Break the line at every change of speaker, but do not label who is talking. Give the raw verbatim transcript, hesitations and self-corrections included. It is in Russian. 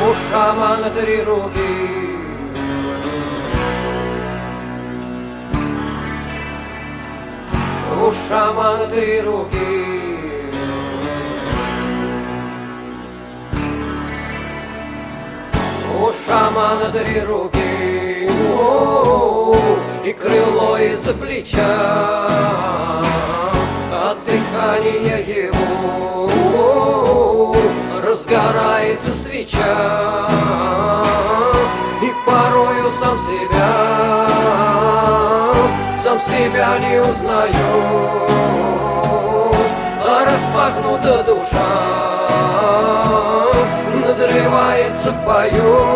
У шамана три руки. У шамана три руки. У шамана три руки. О-о-о, и крыло из-за плеча, от дыхания его О-о-о, разгорается свеча, и порою сам себя, сам себя не узнает, а распахнута душа надрывается, поет.